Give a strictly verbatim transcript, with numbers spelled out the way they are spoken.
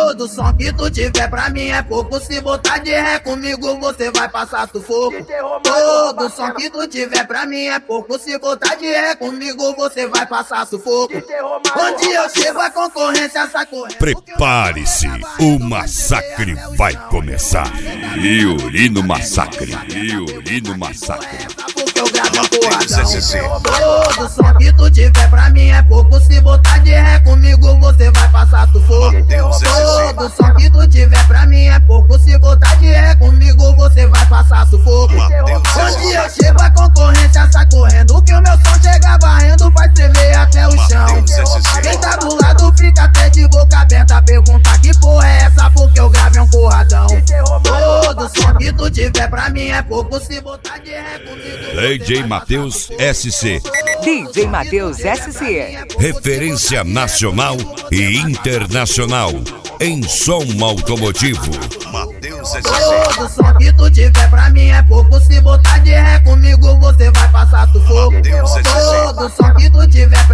Todo som que tu tiver pra mim é pouco. Se botar de ré comigo você vai passar sufoco. Todo som que tu tiver pra mim é pouco. Se botar de ré comigo você vai passar sufoco. Onde eu chego a concorrência sai correndo. Prepare-se, o massacre vai começar. Violino Massacre, Violino Massacre. Porque eu gravo um porradão. Todo som que tu tiver pra mim é pouco. Se botar de ré comigo você vai passar sufoco. Todo som que tu tiver pra mim é pouco. Se botar de ré comigo você vai passar sufoco. Onde eu chego a concorrência sai correndo. Que o meu som chega varrendo, vai tremer até o chão. Quem tá do lado fica até de boca aberta. Pergunta que porra é essa, porque eu gravei um porradão. Todo som que tu tiver pra mim é pouco. Se botar de ré comigo D J Matheus S C. D J Matheus S C. Referência nacional e internacional em som automotivo. Matheus S C. Todo som que tu tiver pra mim é pouco. Se botar de ré comigo você vai passar sufoco. Todo som que tu tiver